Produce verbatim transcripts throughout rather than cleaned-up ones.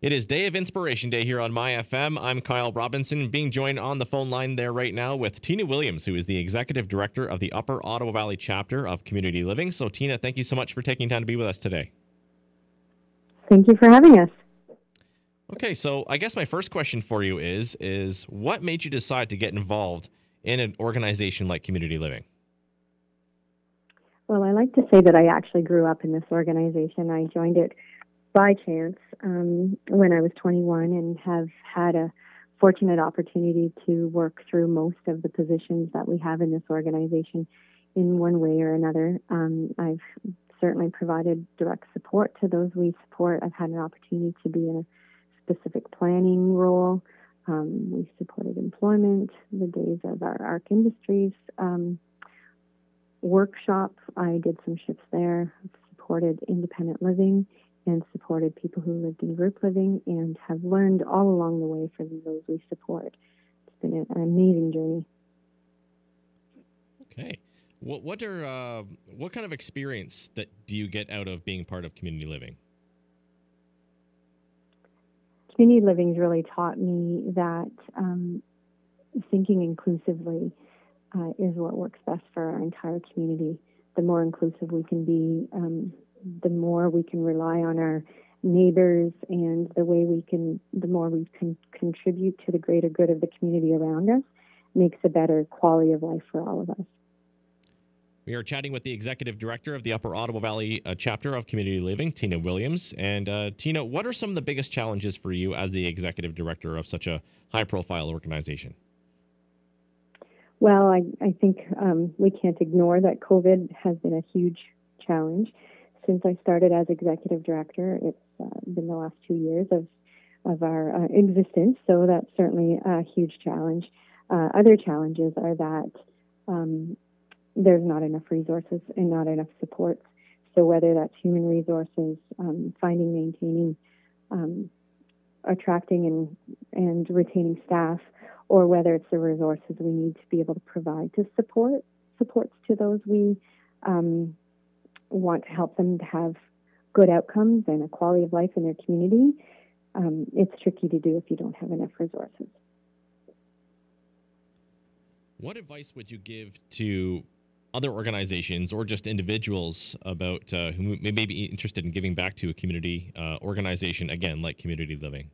It is Day of Inspiration Day here on My F M. I'm Kyle Robinson, being joined on the phone line there right now with Tina Williams, who is the Executive Director of the Upper Ottawa Valley Chapter of Community Living. So, Tina, thank you so much for taking time to be with us today. Thank you for having us. Okay, so I guess my first question for you is, is what made you decide to get involved in an organization like Community Living? Well, I like to say that I actually grew up in this organization. I joined it by chance um, when I was twenty-one and have had a fortunate opportunity to work through most of the positions that we have in this organization in one way or another. Um, I've certainly provided direct support to those we support. I've had an opportunity to be in a specific planning role. Um, we supported employment, the days of our ARC Industries um, workshop. I did some shifts there. I've supported independent living and supported people who lived in group living, and have learned all along the way from those we support. It's been an amazing journey. Okay. What what are uh, what kind of experience that do you get out of being part of Community Living? Community living's really taught me that um, thinking inclusively uh, is what works best for our entire community. The more inclusive we can be, um, the more we can rely on our neighbors, and the way we can, the more we can contribute to the greater good of the community around us, makes a better quality of life for all of us. We are chatting with the Executive Director of the Upper Ottawa Valley uh, Chapter of Community Living, Tina Williams. And uh, Tina, what are some of the biggest challenges for you as the Executive Director of such a high-profile organization? Well, I, I think um, we can't ignore that COVID has been a huge challenge. Since I started as Executive Director, it's uh, been the last two years of, of our uh, existence, so that's certainly a huge challenge. Uh, other challenges are that um, there's not enough resources and not enough supports. So whether that's human resources, um, finding, maintaining, um, attracting and, and retaining staff, or whether it's the resources we need to be able to provide to support supports to those we um, want to help them to have good outcomes and a quality of life in their community. Um, it's tricky to do if you don't have enough resources. What advice would you give to other organizations or just individuals about uh, who may be interested in giving back to a community uh, organization, again, like Community Living?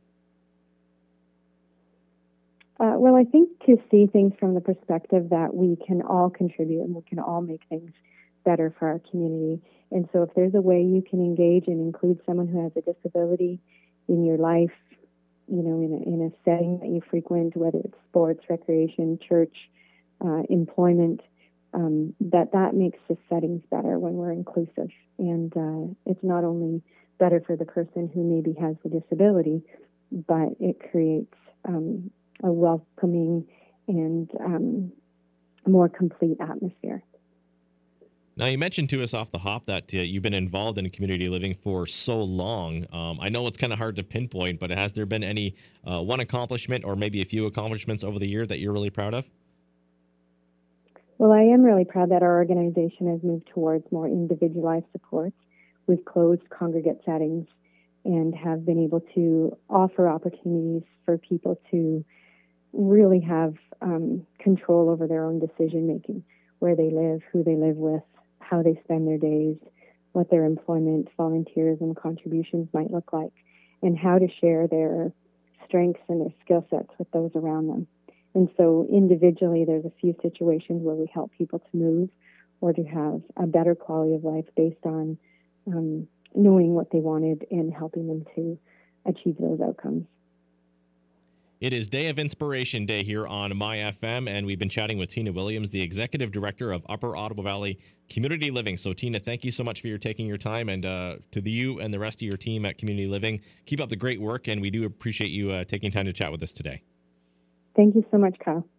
Uh, well, I think to see things from the perspective that we can all contribute and we can all make things better for our community. And so if there's a way you can engage and include someone who has a disability in your life, you know, in a, in a setting that you frequent, whether it's sports, recreation, church, uh, employment, um, that that makes the settings better when we're inclusive. And uh, it's not only better for the person who maybe has a disability, but it creates um, a welcoming and um, more complete atmosphere. Now, you mentioned to us off the hop that uh, you've been involved in community living for so long. Um, I know it's kind of hard to pinpoint, but has there been any uh, one accomplishment or maybe a few accomplishments over the year that you're really proud of? Well, I am really proud that our organization has moved towards more individualized supports. We've closed congregate settings and have been able to offer opportunities for people to really have um, control over their own decision making, where they live, who they live with, how they spend their days, what their employment, volunteerism, contributions might look like, and how to share their strengths and their skill sets with those around them. And so individually, there's a few situations where we help people to move or to have a better quality of life based on um, knowing what they wanted and helping them to achieve those outcomes. It is Day of Inspiration Day here on My F M, and we've been chatting with Tina Williams, the Executive Director of Upper Ottawa Valley Community Living. So, Tina, thank you so much for your taking your time, and uh, to the, you and the rest of your team at Community Living, keep up the great work, and we do appreciate you uh, taking time to chat with us today. Thank you so much, Kyle.